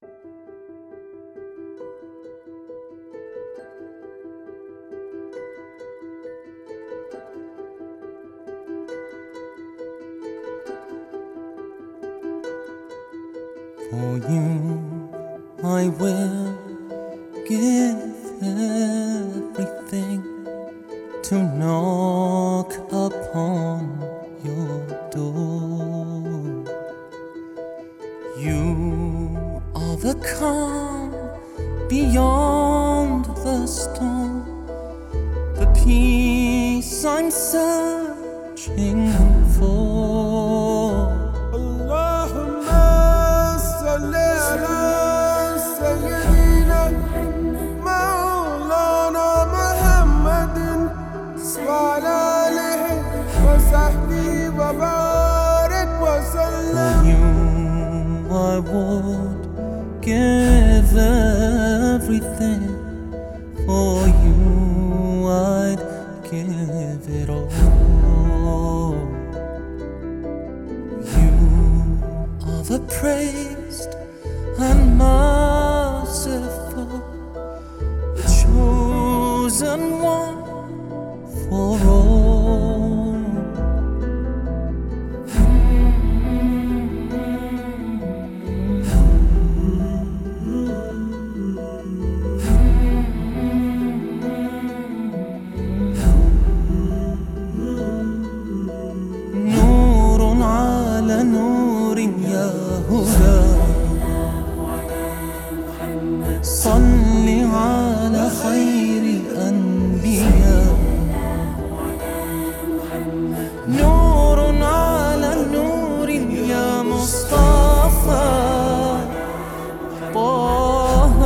For you I will give everything, to knock upon your door. You are the calm beyond the storm, the peace I'm searching for. For you I would give everything, for you I'd give it all. You are the praised and merciful, the chosen one for all. نور يا هدى، صل على خير الأنبياء. نور على نور يا مصطفى طه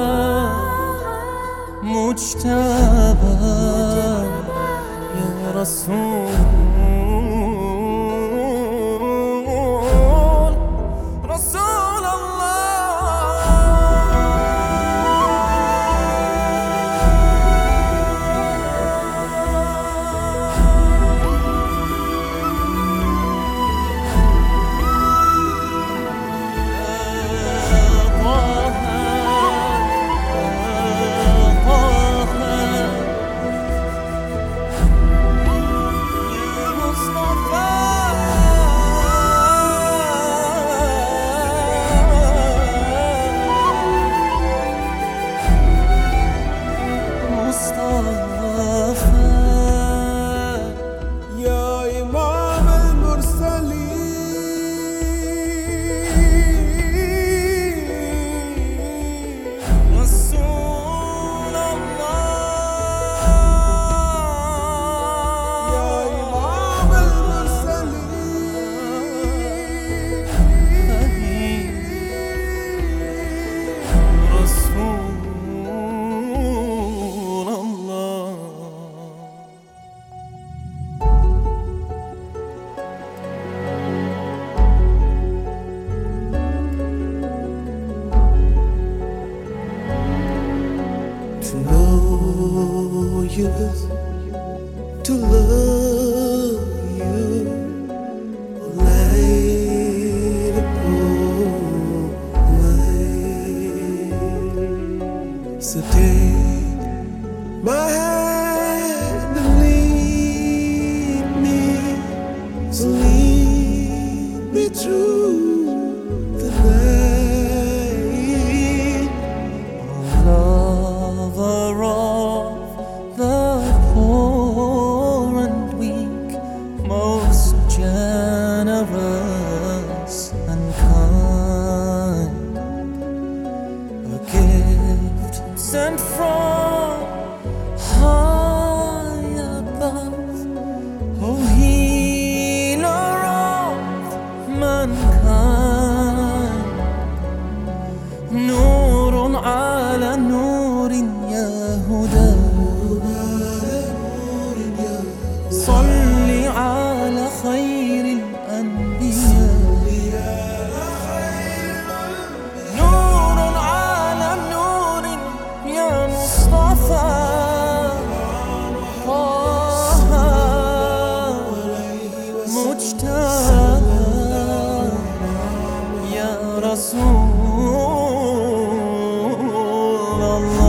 مجتبى يا رسول you, to love you, light upon light. So take my hand and lead me, so lead me through the night. Oh, lover of the poor and weak, most generous and kind, a gift sent from high above, oh healer of mankind. نور على نور يا هدى، صل على خير الأنبياء. نور على نور يا مصطفى طه مجتبى يا رسول الله